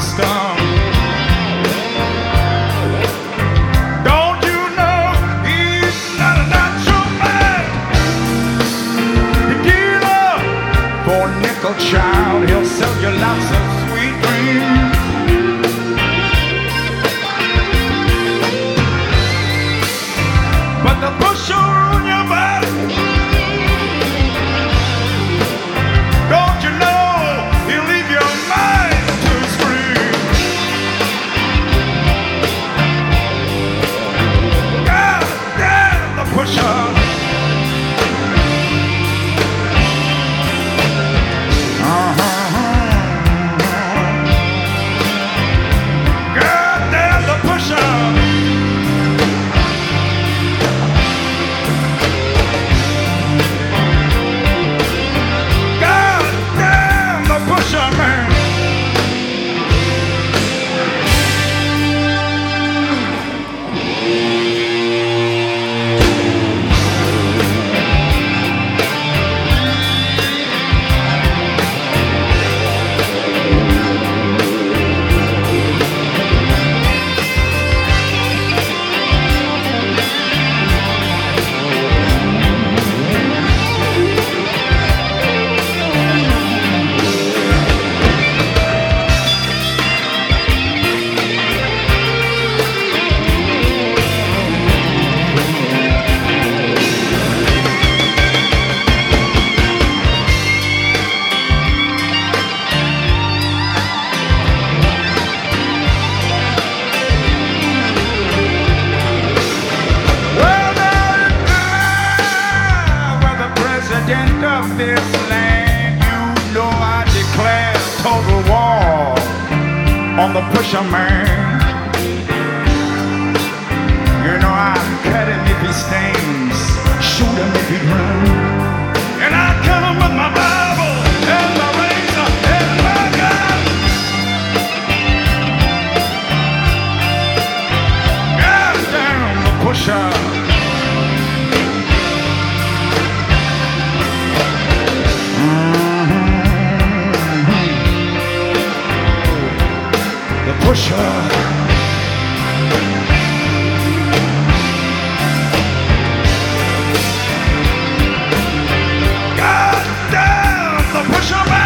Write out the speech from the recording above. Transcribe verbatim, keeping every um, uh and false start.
system. Don't you know he's not a natural man? The dealer for a nickel, child, he'll sell you lots of sweet dreams. But the pusher on your back, don't you know he'll leave your mind to scream? God damn the pusher. Uh-huh. God damn the pusher. Of this land, you know I declare total war on the pusher man. You know I cut him if he stings, shoot him if he runs, and I cut him with my Bible and my razor and my gun. God damn the pusher. Pusher. God damn the pusher man.